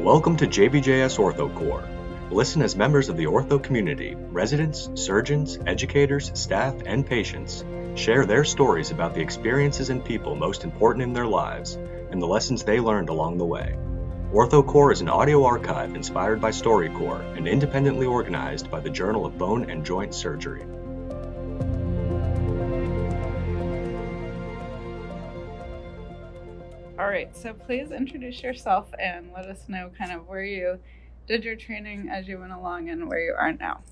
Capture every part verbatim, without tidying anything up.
Welcome to J B J S OrthoCore. Listen as members of the ortho community, residents, surgeons, educators, staff, and patients share their stories about the experiences and people most important in their lives and the lessons they learned along the way. OrthoCore is an audio archive inspired by StoryCorps and independently organized by the Journal of Bone and Joint Surgery. All right, so please introduce yourself and let us know kind of where you did your training as you went along and where you are now.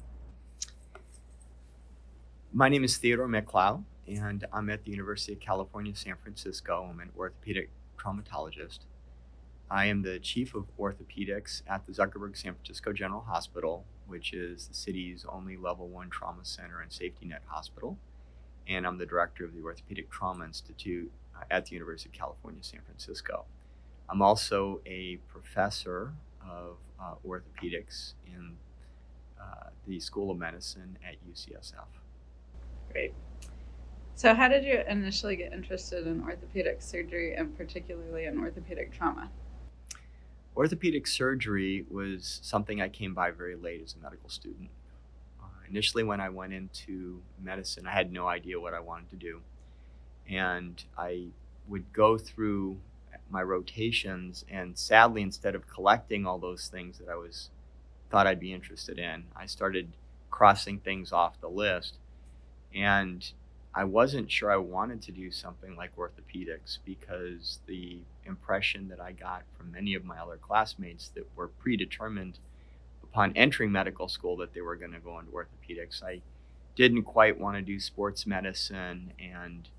My name is Theodore McLeod, and I'm at the University of California, San Francisco. I'm an orthopedic traumatologist. I am the chief of orthopedics at the Zuckerberg San Francisco General Hospital, which is the city's only level one trauma center and safety net hospital. And I'm the director of the Orthopedic Trauma Institute at the University of California, San Francisco. I'm also a professor of uh, orthopedics in uh, the School of Medicine at U C S F. Great. So how did you initially get interested in orthopedic surgery and particularly in orthopedic trauma? Orthopedic surgery was something I came by very late as a medical student. Uh, initially, when I went into medicine, I had no idea what I wanted to do. And I would go through my rotations, and sadly, instead of collecting all those things that I was thought I'd be interested in, I started crossing things off the list. And I wasn't sure I wanted to do something like orthopedics because the impression that I got from many of my other classmates that were predetermined upon entering medical school that they were going to go into orthopedics. I didn't quite want to do sports medicine and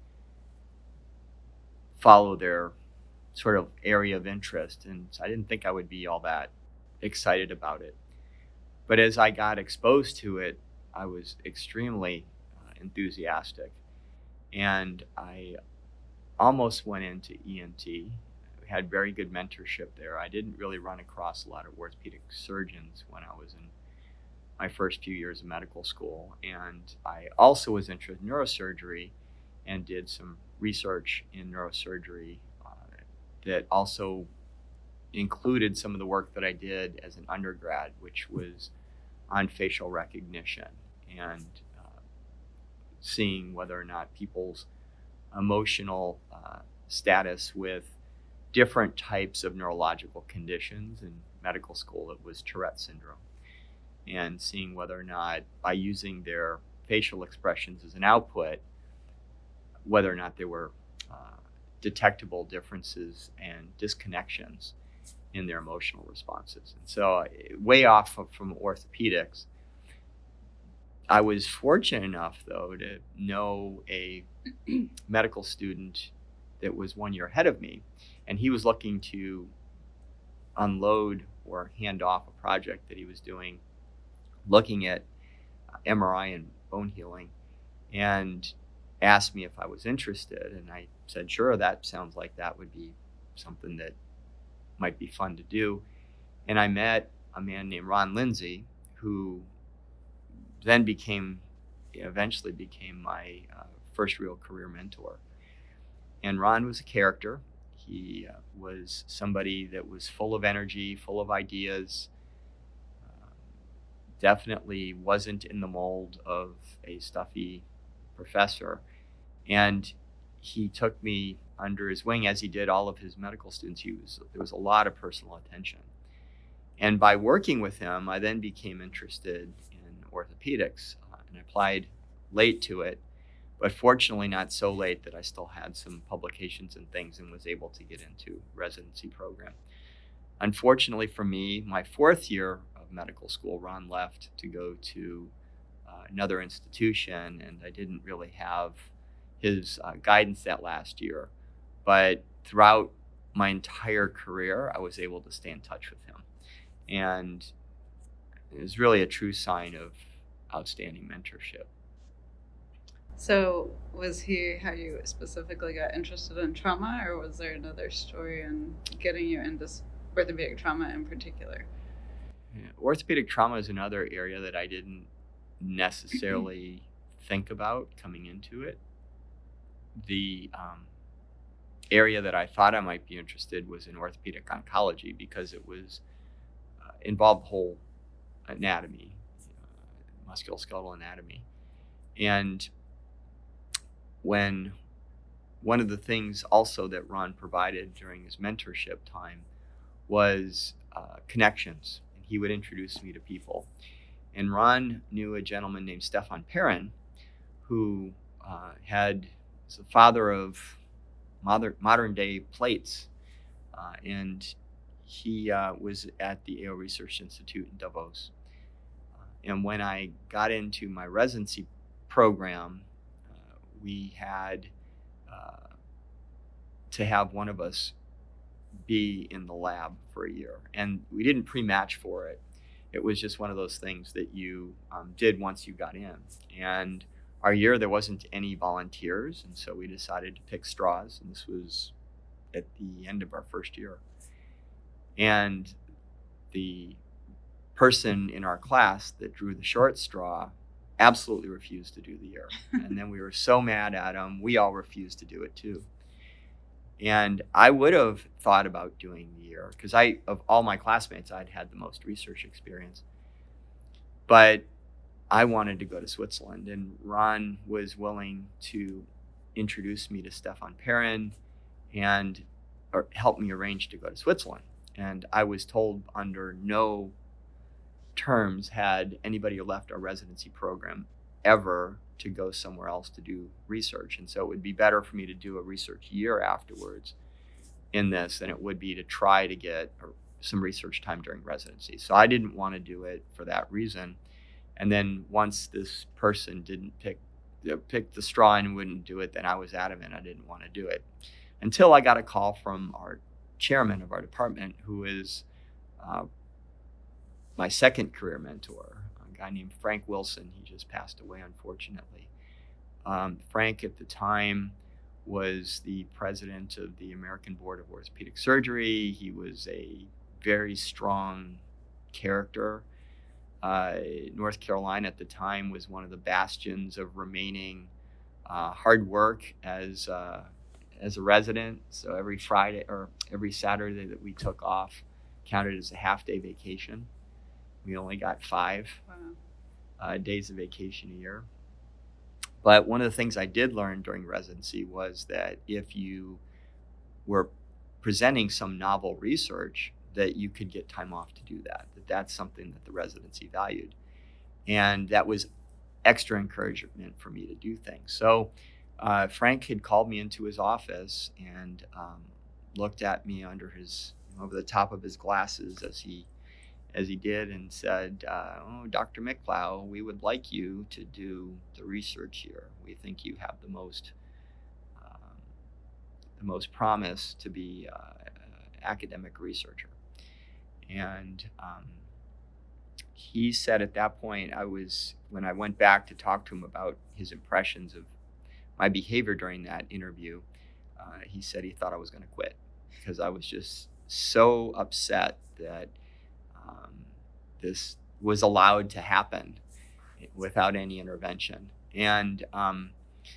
follow their sort of area of interest, and so I didn't think I would be all that excited about it. But as I got exposed to it, I was extremely uh, enthusiastic, and I almost went into E N T. We had very good mentorship there. I didn't really run across a lot of orthopedic surgeons when I was in my first few years of medical school, and I also was interested in neurosurgery and did some research in neurosurgery uh, that also included some of the work that I did as an undergrad, which was on facial recognition and uh, seeing whether or not people's emotional uh, status with different types of neurological conditions. In medical school, it was Tourette syndrome, and seeing whether or not by using their facial expressions as an output, whether or not there were uh, detectable differences and disconnections in their emotional responses. And so uh, way off of, from orthopedics, I was fortunate enough, though, to know a medical student that was one year ahead of me, and he was looking to unload or hand off a project that he was doing, looking at M R I and bone healing, and asked me if I was interested, and I said, sure, that sounds like that would be something that might be fun to do. And I met a man named Ron Lindsay, who then became, eventually became my uh, first real career mentor. And Ron was a character. He uh, was somebody that was full of energy, full of ideas, uh, definitely wasn't in the mold of a stuffy professor. And he took me under his wing, as he did all of his medical students. He was, there was a lot of personal attention. And by working with him, I then became interested in orthopedics uh, and applied late to it, but fortunately not so late that I still had some publications and things and was able to get into residency program. Unfortunately for me, my fourth year of medical school, Ron left to go to uh, another institution, and I didn't really have his uh, guidance that last year. But throughout my entire career, I was able to stay in touch with him. And it was really a true sign of outstanding mentorship. So was he how you specifically got interested in trauma, or was there another story in getting you into orthopedic trauma in particular? Yeah, orthopedic trauma is another area that I didn't necessarily think about coming into it. The um, area that I thought I might be interested was in orthopedic oncology because it was involved the whole anatomy, uh, musculoskeletal anatomy. And when one of the things also that Ron provided during his mentorship time was uh, connections. And he would introduce me to people. And Ron knew a gentleman named Stefan Perrin, who uh, had was the father of modern, modern day plates. Uh, and he uh, was at the A O Research Institute in Davos. Uh, and when I got into my residency program, uh, we had uh, to have one of us be in the lab for a year. And we didn't pre-match for it. It was just one of those things that you um, did once you got in. And our year, there wasn't any volunteers. And so we decided to pick straws. And this was at the end of our first year. And the person in our class that drew the short straw absolutely refused to do the year. And then we were so mad at him, we all refused to do it too. And I would have thought about doing the year because I, of all my classmates, I'd had the most research experience. But I wanted to go to Switzerland, and Ron was willing to introduce me to Stefan Perrin and or help me arrange to go to Switzerland. And I was told under no terms had anybody left our residency program ever to go somewhere else to do research. And so it would be better for me to do a research year afterwards in this than it would be to try to get some research time during residency. So I didn't want to do it for that reason. And then once this person didn't pick, pick the straw and wouldn't do it, then I was adamant I didn't want to do it. Until I got a call from our chairman of our department, who is uh, my second career mentor, a guy named Frank Wilson. He just passed away, unfortunately. Um, Frank at the time was the president of the American Board of Orthopedic Surgery. He was a very strong character. Uh, North Carolina at the time was one of the bastions of remaining uh, hard work as uh, as a resident. So every Friday or every Saturday that we took off counted as a half day vacation. We only got five Wow. uh, days of vacation a year. But one of the things I did learn during residency was that if you were presenting some novel research, that you could get time off to do that, that that's something that the residency valued. And that was extra encouragement for me to do things. So uh, Frank had called me into his office and um, looked at me under his, over the top of his glasses as he as he did and said, uh, oh, Doctor McLeod, we would like you to do the research here. We think you have the most um, the most promise to be uh, an academic researcher. And um, he said at that point, I was, when I went back to talk to him about his impressions of my behavior during that interview, uh, he said he thought I was going to quit because I was just so upset that um, this was allowed to happen without any intervention. And um,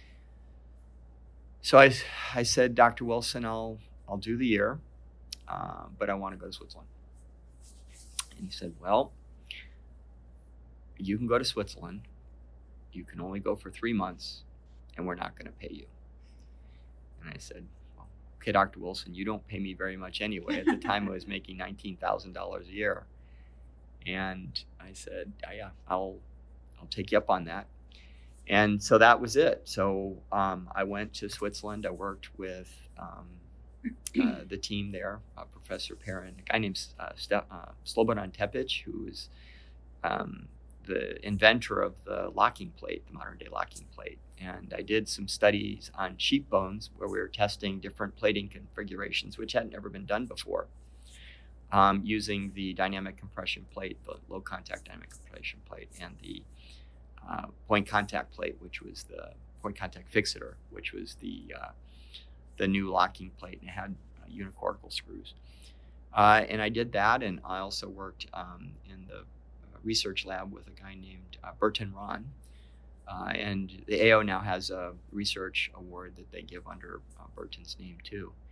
so I, I said, Doctor Wilson, I'll, I'll do the year, uh, but I want to go to Switzerland. And he said, well, you can go to Switzerland. You can only go for three months, and we're not going to pay you. And I said, well, okay, Doctor Wilson, you don't pay me very much anyway. At the time, I was making nineteen thousand dollars a year. And I said, yeah, I'll, I'll take you up on that. And so that was it. So um, I went to Switzerland. I worked with um, uh, the team there, uh, Professor Perrin, a guy named uh, Ste- uh, Slobodan Tepic, who is um, the inventor of the locking plate, the modern day locking plate. And I did some studies on sheep bones where we were testing different plating configurations, which had never been done before, um, using the dynamic compression plate, the low contact dynamic compression plate, and the uh, point contact plate, which was the point contact fixator, which was the uh, the new locking plate, and it had uh, unicortical screws. Uh, and I did that, and I also worked um, in the research lab with a guy named uh, Burton Ron. Uh, and the A O now has a research award that they give under uh, Burton's name too.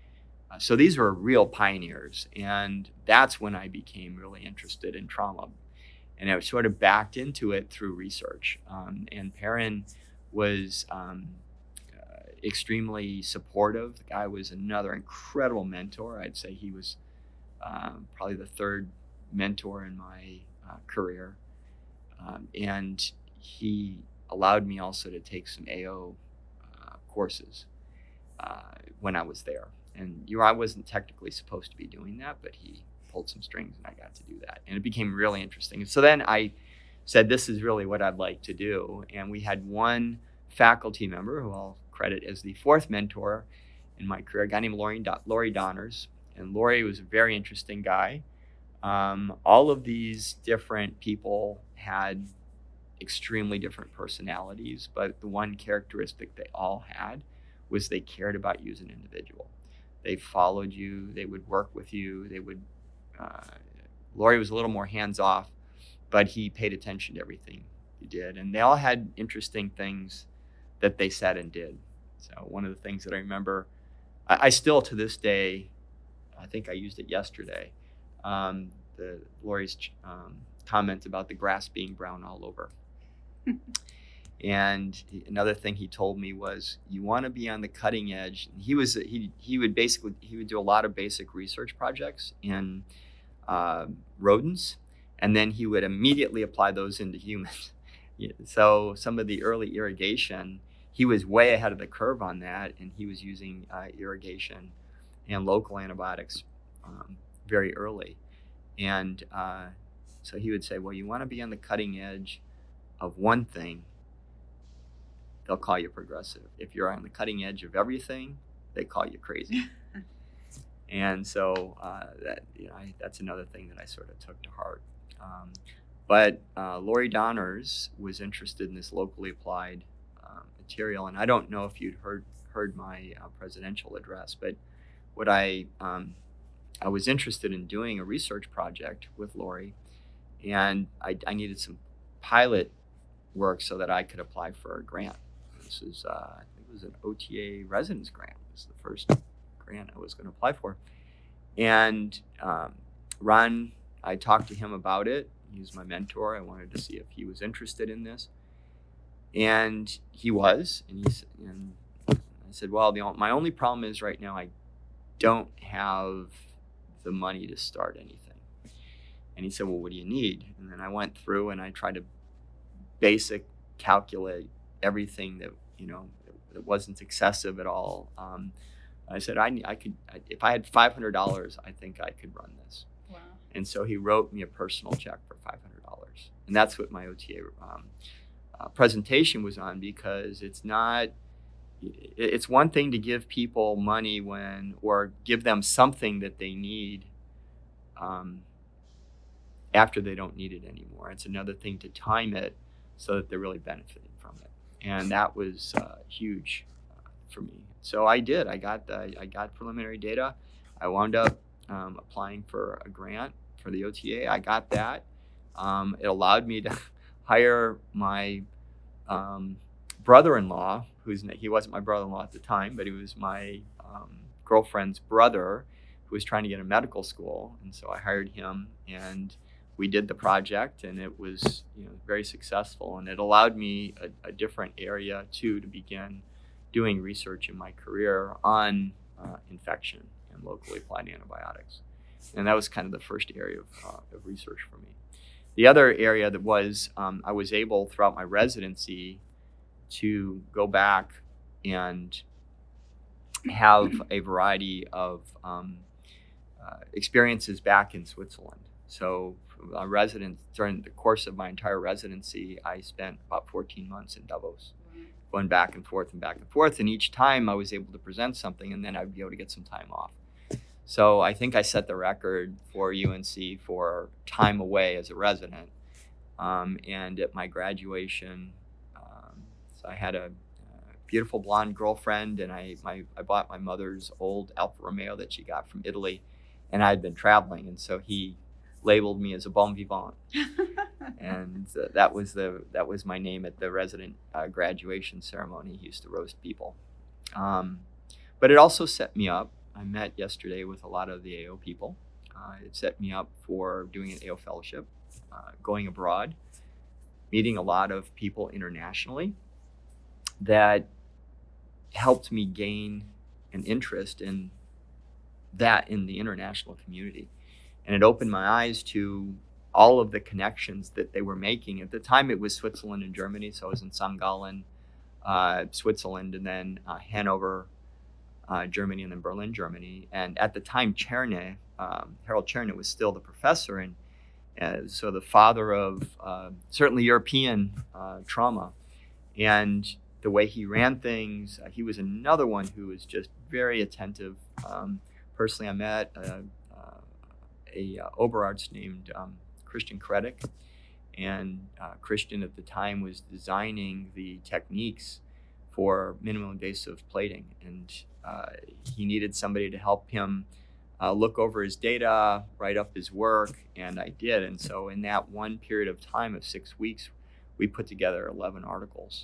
Uh, so these were real pioneers, and that's when I became really interested in trauma. And I was sort of backed into it through research. Um, and Perrin was um, uh, extremely supportive. The guy was another incredible mentor. I'd say he was um, probably the third mentor in my uh, career. Um, and he allowed me also to take some A O uh, courses uh, when I was there. And you know, I wasn't technically supposed to be doing that, but he pulled some strings and I got to do that. And it became really interesting. And so then I said, this is really what I'd like to do. And we had one faculty member who I'll credit as the fourth mentor in my career, a guy named Laurie, Laurie Donners. And Laurie was a very interesting guy. Um, all of these different people had extremely different personalities, but the one characteristic they all had was they cared about you as an individual. They followed you, they would work with you, they would, uh, Laurie was a little more hands-off, but he paid attention to everything you did. And they all had interesting things that they said and did. So one of the things that I remember, I, I still to this day, I think I used it yesterday, um, the Laurie's um, comment about the grass being brown all over. And another thing he told me was, you want to be on the cutting edge. He was he he would basically he would do a lot of basic research projects in uh, rodents, and then he would immediately apply those into humans. So some of the early irrigation, he was way ahead of the curve on that, and he was using uh, irrigation and local antibiotics um, very early. And uh, so he would say, well, you want to be on the cutting edge of one thing, they'll call you progressive. If you're on the cutting edge of everything, they call you crazy. And so uh, that you know, I, that's another thing that I sort of took to heart. Um, but uh, Laurie Donners was interested in this locally applied uh, material, and I don't know if you'd heard heard my uh, presidential address, but what I um, I was interested in doing a research project with Laurie, and I, I needed some pilot work so that I could apply for a grant. This is, uh, I think it was an O T A residence grant. It was the first grant I was going to apply for. And um, Ron, I talked to him about it. He was my mentor. I wanted to see if he was interested in this. And he was. And, he, and I said, well, the, my only problem is right now I don't have the money to start anything. And he said, well, what do you need? And then I went through and I tried to basic calculate everything that, you know, that wasn't excessive at all. Um, I said, I, I could, if I had five hundred dollars, I think I could run this. Wow. And so he wrote me a personal check for five hundred dollars. And that's what my O T A um, uh, presentation was on, because it's not, it's one thing to give people money when, or give them something that they need um, after they don't need it anymore. It's another thing to time it so that they're really benefiting from it. And that was uh, huge uh, for me. So I did. I got the, I got preliminary data. I wound up um, applying for a grant for the O T A. I got that. Um, it allowed me to hire my um, brother-in-law, who's he wasn't my brother-in-law at the time, but he was my um, girlfriend's brother, who was trying to get a medical school. And so I hired him, and we did the project, and it was, you know, very successful, and it allowed me a, a different area too to begin doing research in my career on uh, infection and locally applied antibiotics, and that was kind of the first area of, uh, of research for me. The other area that was um, I was able throughout my residency to go back and have a variety of um, uh, experiences back in Switzerland. So a resident during the course of my entire residency, I spent about fourteen months in Davos, going back and forth and back and forth. And each time I was able to present something, and then I'd be able to get some time off. So I think I set the record for U N C for time away as a resident. Um, and at my graduation, um, so I had a, a beautiful blonde girlfriend, and I, my, I bought my mother's old Alfa Romeo that she got from Italy, and I had been traveling. And so he labeled me as a bon vivant, and uh, that was the that was my name at the resident uh, graduation ceremony. He used to roast people, um, but it also set me up I met yesterday with a lot of the A O people. Uh, it set me up for doing an A O fellowship, uh, going abroad, meeting a lot of people internationally that helped me gain an interest in that in the international community. And it opened my eyes to all of the connections that they were making. At the time, it was Switzerland and Germany. So I was in Sankt Gallen, uh, Switzerland, and then uh, Hanover, uh, Germany, and then Berlin, Germany. And at the time, Czerny, um, Harold Czerny was still the professor, and uh, so the father of uh, certainly European uh, trauma. And the way he ran things, uh, he was another one who was just very attentive. Um, personally, I met uh, uh, a uh, Oberarzt named um, Christian Kredek, and uh, Christian at the time was designing the techniques for minimally invasive plating, and uh, he needed somebody to help him uh, look over his data, write up his work, and I did. And so in that one period of time of six weeks, we put together eleven articles.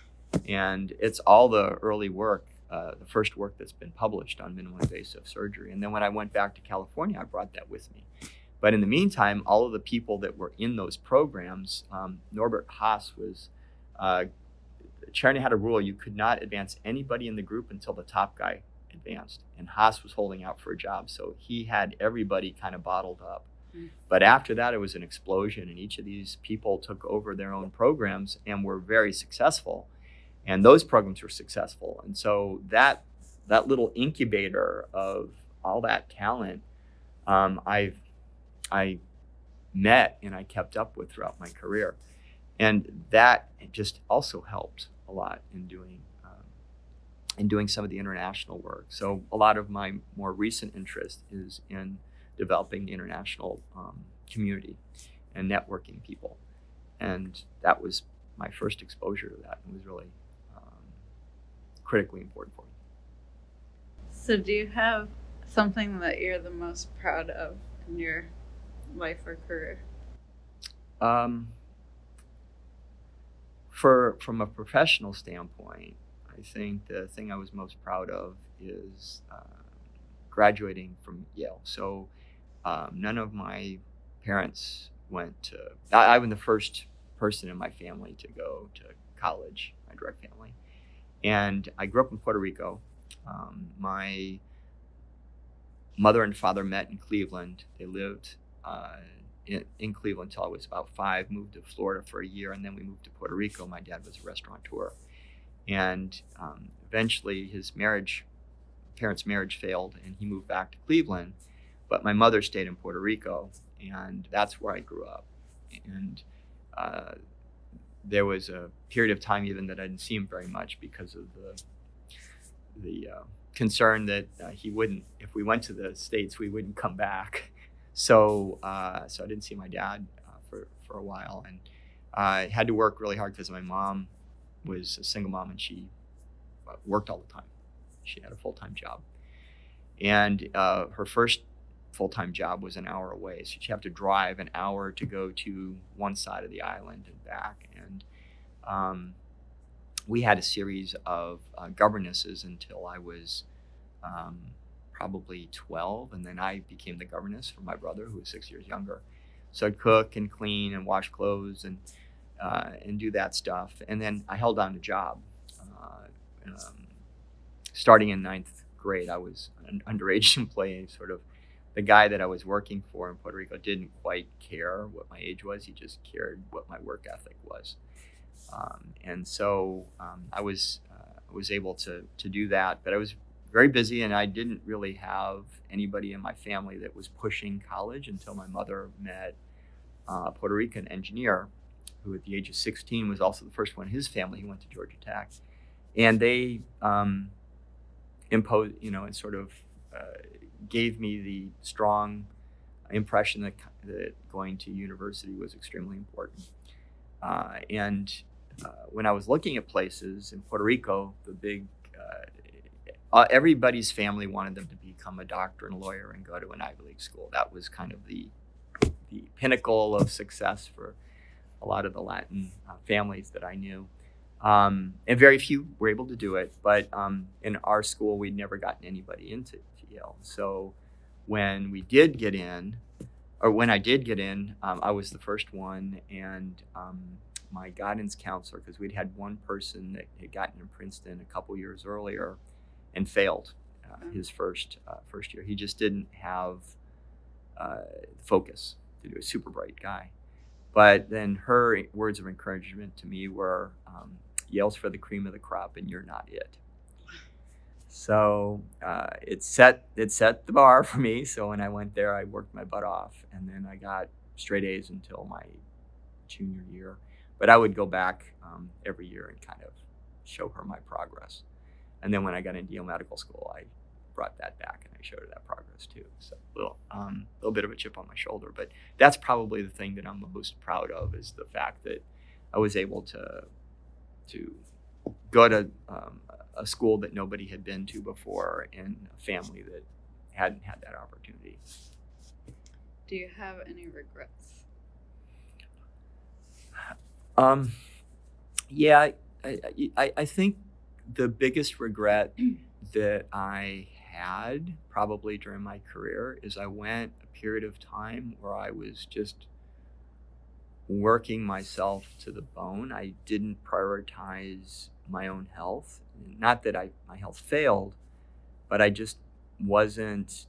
And it's all the early work, uh, the first work that's been published on minimally invasive surgery. And then when I went back to California, I brought that with me. But in the meantime, all of the people that were in those programs, um, Norbert Haas was, uh, Czerny had a rule, you could not advance anybody in the group until the top guy advanced. And Haas was holding out for a job, so he had everybody kind of bottled up. Mm. But after that, it was an explosion, and each of these people took over their own programs and were very successful. And those programs were successful. And so that that little incubator of all that talent, um, I've I met and I kept up with throughout my career. And that just also helped a lot in doing um, in doing some of the international work. So a lot of my more recent interest is in developing the international um, community and networking people. And that was my first exposure to that, and was really um, critically important for me. So do you have something that you're the most proud of in your life or career? Um, for from a professional standpoint, I think the thing I was most proud of is uh, graduating from Yale. So um, none of my parents went to, I, I'm the first person in my family to go to college, my direct family. And I grew up in Puerto Rico. Um, my mother and father met in Cleveland. They lived uh, in, in Cleveland until I was about five, moved to Florida for a year, and then we moved to Puerto Rico. My dad was a restaurateur. And um, eventually his marriage, parents' marriage failed, and he moved back to Cleveland. But my mother stayed in Puerto Rico, and that's where I grew up. And uh, there was a period of time even that I didn't see him very much because of the the uh, concern that uh, he wouldn't, if we went to the States, we wouldn't come back. So uh, so I didn't see my dad uh, for, for a while, and I uh, had to work really hard because my mom was a single mom, and she worked all the time. She had a full-time job. And uh, her first full-time job was an hour away, so she'd have to drive an hour to go to one side of the island and back. And um, we had a series of uh, governesses until I was um, probably twelve, and then I became the governess for my brother, who was six years younger. So I'd cook and clean and wash clothes and uh, and do that stuff. And then I held down a job. Uh, um, starting in ninth grade, I was an underage employee, sort of. The guy that I was working for in Puerto Rico didn't quite care what my age was. He just cared what my work ethic was. Um, and so um, I was uh, was able to to do that. But I was very busy, and I didn't really have anybody in my family that was pushing college until my mother met uh, a Puerto Rican engineer who at the age of sixteen was also the first one in his family who went to Georgia Tech. And they um, imposed, you know, and sort of uh, gave me the strong impression that, that going to university was extremely important. Uh, and uh, when I was looking at places in Puerto Rico, the big, uh, uh, everybody's family wanted them to become a doctor and a lawyer and go to an Ivy League school. That was kind of the the pinnacle of success for a lot of the Latin uh, families that I knew. Um, and very few were able to do it, but um, in our school, we'd never gotten anybody into to to Yale. So when we did get in, or when I did get in, um, I was the first one, and um, my guidance counselor, because we'd had one person that had gotten in Princeton a couple years earlier and failed uh, Mm. his first uh, first year. He just didn't have uh, focus to do. A super bright guy. But then her words of encouragement to me were, um, Yale's for the cream of the crop, and you're not it. So uh, it set it set the bar for me. So when I went there, I worked my butt off, and then I got straight A's until my junior year. But I would go back um, every year and kind of show her my progress. And then when I got into Yale Medical School, I brought that back and I showed her that progress too. So a little, um, little bit of a chip on my shoulder, but that's probably the thing that I'm the most proud of, is the fact that I was able to to go to um, a school that nobody had been to before, and a family that hadn't had that opportunity. Do you have any regrets? Um, yeah, I, I, I think the biggest regret that I had probably during my career is I went a period of time where I was just working myself to the bone. I didn't prioritize my own health. Not that I my health failed, but I just wasn't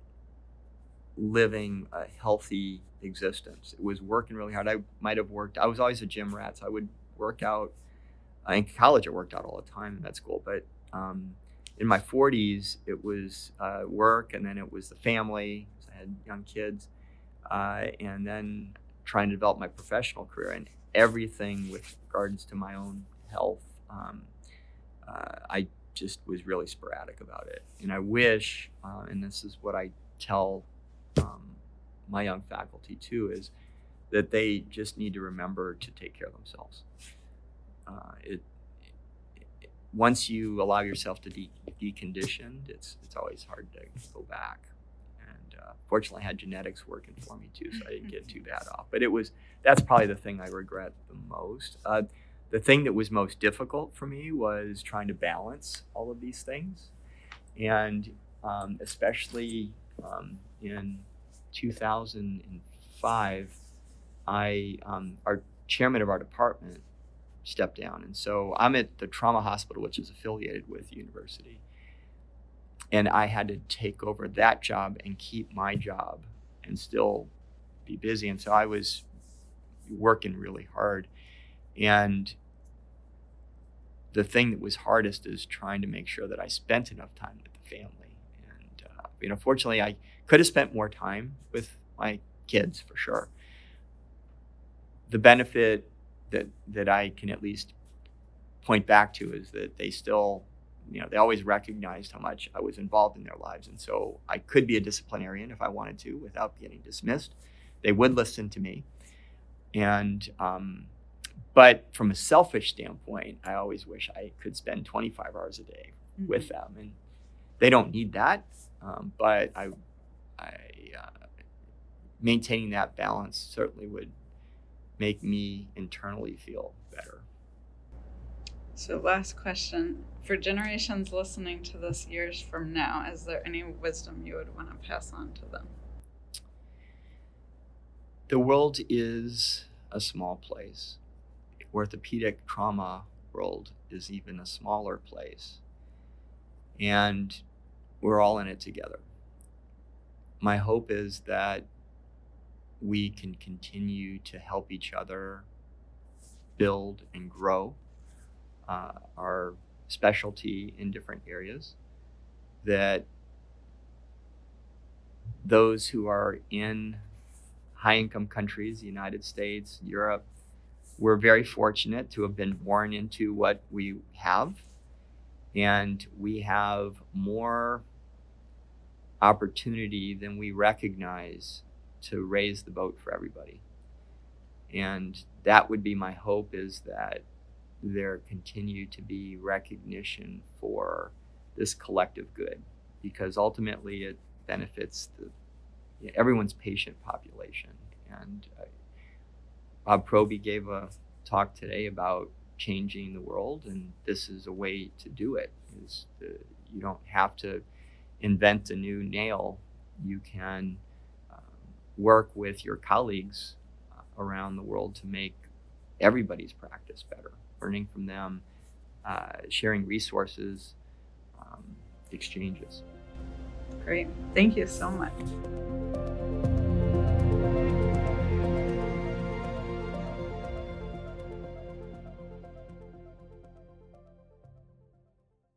living a healthy existence. It was working really hard. I might have worked, I was always a gym rat, so I would work out. In college, I worked out all the time in med school, but um, in my forties, it was uh, work, and then it was the family, because I had young kids, uh, and then trying to develop my professional career, and everything with regards to my own health. Um, uh, I just was really sporadic about it. And I wish, uh, and this is what I tell um, my young faculty too, is that they just need to remember to take care of themselves. Uh, it, it once you allow yourself to de- deconditioned, it's it's always hard to go back. And uh, fortunately, I had genetics working for me too, so I didn't get too bad off. But it was that's probably the thing I regret the most. Uh, the thing that was most difficult for me was trying to balance all of these things, and um, especially um, in two thousand five, I um, our chairman of our department stepped down. And so I'm at the trauma hospital, which is affiliated with the university. And I had to take over that job and keep my job and still be busy. And so I was working really hard. And the thing that was hardest is trying to make sure that I spent enough time with the family. And, uh, you know, fortunately, I could have spent more time with my kids for sure. The benefit that that I can at least point back to is that they still, you know, they always recognized how much I was involved in their lives. And so I could be a disciplinarian if I wanted to without getting dismissed. They would listen to me. And, um, but from a selfish standpoint, I always wish I could spend twenty-five hours a day mm-hmm. with them. And they don't need that. Um, but I, I uh, maintaining that balance certainly would make me internally feel better. So last question, for generations listening to this years from now, is there any wisdom you would want to pass on to them? The world is a small place. Orthopedic trauma world is even a smaller place. And we're all in it together. My hope is that we can continue to help each other build and grow uh, our specialty in different areas, that those who are in high-income countries, the United States, Europe, we're very fortunate to have been born into what we have, and we have more opportunity than we recognize to raise the boat for everybody. And that would be my hope, is that there continue to be recognition for this collective good, because ultimately it benefits the, you know, everyone's patient population. And uh, Bob Proby gave a talk today about changing the world, and this is a way to do it. Is the, you don't have to invent a new nail, you can um, work with your colleagues uh, around the world to make everybody's practice better, learning from them, uh, sharing resources, um, exchanges. Great. Thank you so much.